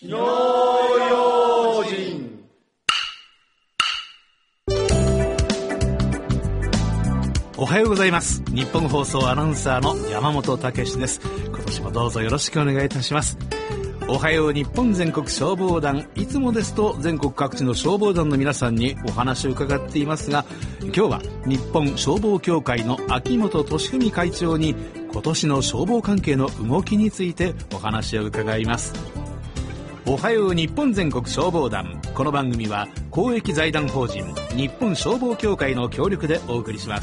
火の用心。 おはようございます。日本放送アナウンサーの山本武史です。今年もどうぞよろしくお願いいたします。おはよう日本全国消防団、いつもですと全国各地の消防団の皆さんにお話を伺っていますが、今日は日本消防協会の秋元俊文会長に今年の消防関係の動きについてお話を伺います。おはよう日本全国消防団、この番組は公益財団法人日本消防協会の協力でお送りします。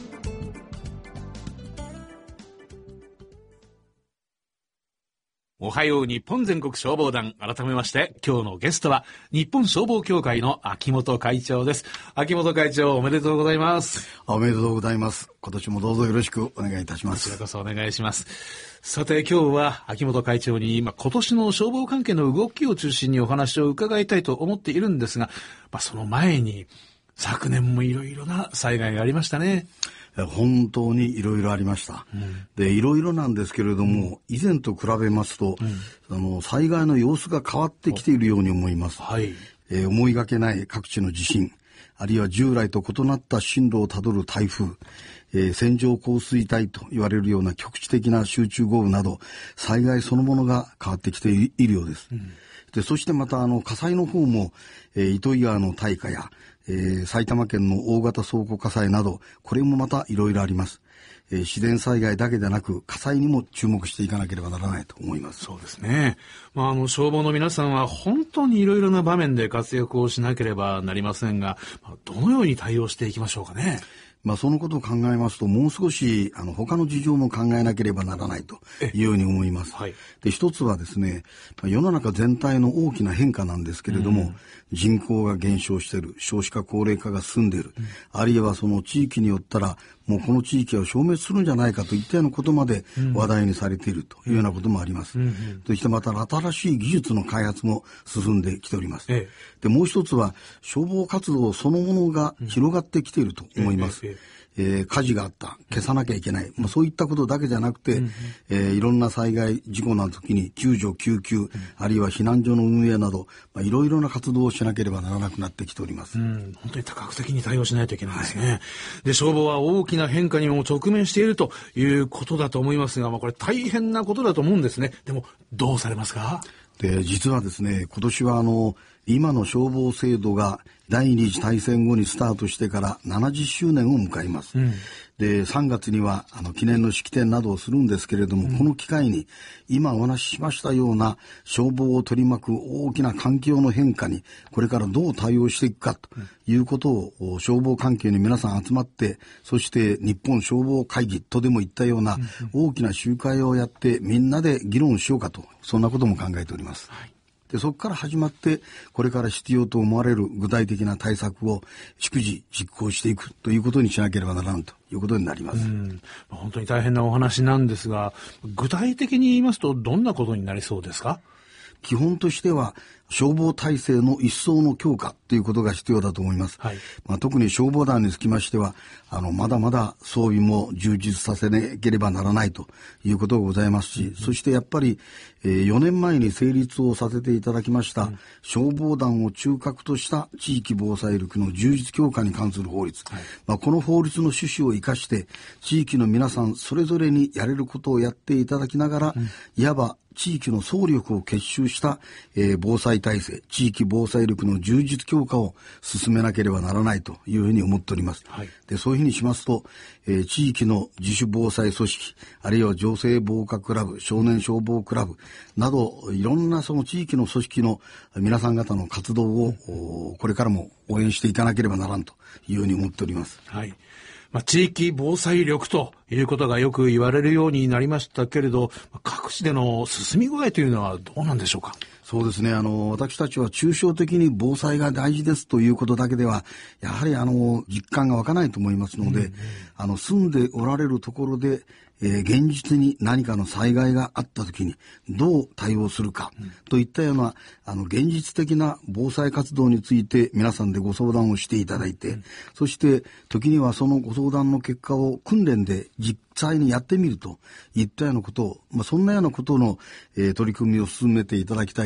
おはよう日本全国消防団、改めまして今日のゲストは日本消防協会の秋元会長です。秋元会長、おめでとうございます。 おめでとうございます。今年もどうぞよろしくお願いいたします。 こちらこそお願いします。さて今日は秋元会長に今年の消防関係の動きを中心にお話を伺いたいと思っているんですが、その前に昨年もいろいろな災害がありましたね。 本当にいろいろありました。で、いろいろなんですけれども、以前と比べますと、災害の様子が変わってきているように思います。思いがけない各地の地震、あるいは従来と異なった進路をたどる台風、線状降水帯と言われるような局地的な集中豪雨など、災害そのものが変わってきているようです。で、そしてまた火災の方も、糸魚川の大火や、埼玉県の大型倉庫火災など、これもまたいろいろあります。自然災害だけでなく火災にも注目していかなければならないと思います。 そうですね。消防の皆さんは本当にいろいろな場面で活躍をしなければなりませんが、どのように対応していきましょうかね。 そのことを考えますと、もう少し他の事情も考えなければならないというように思います。で、一つはですね、世の中全体の大きな変化なんですけれども、人口が減少している、少子化高齢化が進んでいる、あるいはその地域によったらもうこの地域は消滅するんじゃないかといったようなことまで話題にされているというようなこともあります。そしてまた新しい技術の開発も進んできております。で、もう一つは消防活動そのものが広がってきていると思います。火事があった、消さなきゃいけない、そういったことだけじゃなくて、いろんな災害事故の時に救助救急、あるいは避難所の運営など、いろいろな活動をしなければならなくなってきております。 本当に多角的に対応しないといけないですね。で、消防は大きな変化にも直面しているということだと思いますが、これ大変なことだと思うんですね。でもどうされますか？ で、実はですね、今年は今の消防制度が第二次大戦後にスタートしてから70周年を迎えます。で、3月には記念の式典などをするんですけれども、この機会に今お話ししましたような消防を取り巻く大きな環境の変化にこれからどう対応していくかということを消防関係に皆さん集まって、そして日本消防会議とでも言ったような大きな集会をやってみんなで議論しようかと、そんなことも考えております。で、そこから始まってこれから必要と思われる具体的な対策を逐次実行していくということにしなければならんということになります。 本当に大変なお話なんですが、具体的に言いますとどんなことになりそうですか？ 基本としては消防体制の一層の強化ということが必要だと思います。特に消防団につきましてはまだまだ装備も充実させなければならないということがございますし、そしてやっぱり、4年前に成立をさせていただきました消防団を中核とした地域防災力の充実強化に関する法律、この法律の趣旨を生かして地域の皆さんそれぞれにやれることをやっていただきながら、いわば地域の総力を結集した、防災体制、地域防災力の充実強化を進めなければならないというふうに思っております。で、そういうふうにしますと、地域の自主防災組織、あるいは女性防火クラブ、少年消防クラブなど、いろんなその地域の組織の皆さん方の活動をこれからも応援していかなければならんというふうに思っております。 地域防災力ということがよく言われるようになりましたけれど、各地での進み具合というのはどうなんでしょうか？ そうですね。私たちは抽象的に防災が大事ですということだけでは、やはり実感が湧かないと思いますので、住んでおられるところで、現実に何かの災害があったときにどう対応するかといったような現実的な防災活動について皆さんでご相談をしていただいて、そして時にはそのご相談の結果を訓練で実際にやってみるといったようなことを、そんなようなことの、取り組みを進めていただきたいと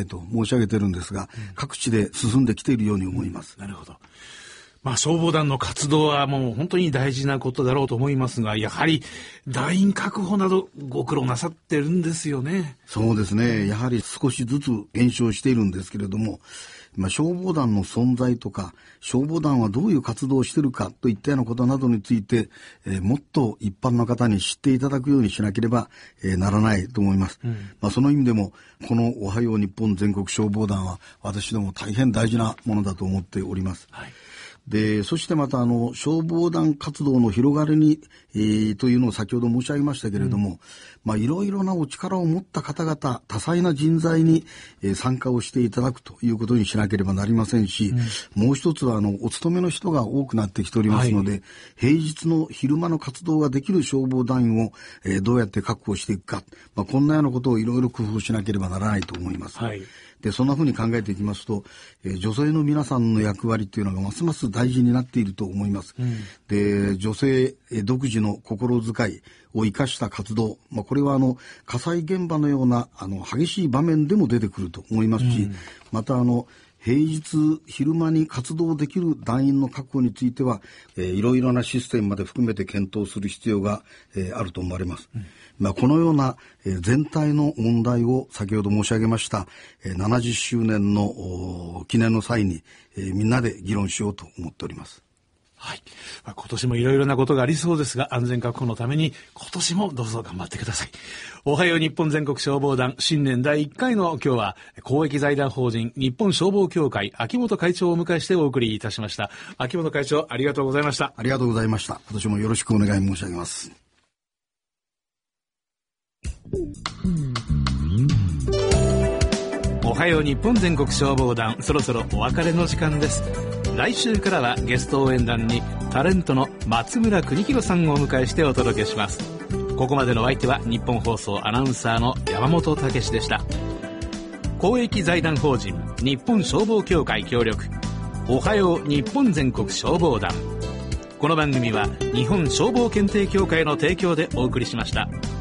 と申し上げてるんですが、各地で進んできているように思います。 なるほど。消防団の活動はもう本当に大事なことだろうと思いますが、やはり団員確保などご苦労なさってるんですよね。 そうですね。やはり少しずつ減少しているんですけれども、消防団の存在とか、消防団はどういう活動をしているかといったようなことなどについて、もっと一般の方に知っていただくようにしなければ、ならないと思います。その意味でも、このおはよう日本全国消防団は私ども大変大事なものだと思っております。はい。で、そしてまた消防団活動の広がりに、というのを先ほど申し上げましたけれども、いろいろなお力を持った方々、多彩な人材に、参加をしていただくということにしなければなりませんし、もう一つはお勤めの人が多くなってきておりますので、はい、平日の昼間の活動ができる消防団員を、どうやって確保していくか、こんなようなことをいろいろ工夫しなければならないと思います。はい。で、そんなふうに考えていきますと、女性の皆さんの役割というのがますます大事になっていると思います。で、女性独自の心遣いを生かした活動、これは火災現場のような激しい場面でも出てくると思いますし、また平日昼間に活動できる団員の確保については、いろいろなシステムまで含めて検討する必要が、あると思われます。このような、全体の問題を先ほど申し上げました、70周年の記念の際に、みんなで議論しようと思っております。 はい。今年もいろいろなことがありそうですが、安全確保のために今年もどうぞ頑張ってください。おはよう日本全国消防団新年第1回の今日は公益財団法人日本消防協会秋元会長をお迎えしてお送りいたしました。秋元会長、ありがとうございました。 ありがとうございました。今年もよろしくお願い申し上げます。 おはよう日本全国消防団、そろそろお別れの時間です。来週からはゲスト応援団にタレントの松村邦弘さんをお迎えしてお届けします。ここまでのお相手は日本放送アナウンサーの山本武史でした。公益財団法人日本消防協会協力、おはよう日本全国消防団。この番組は日本消防検定協会の提供でお送りしました。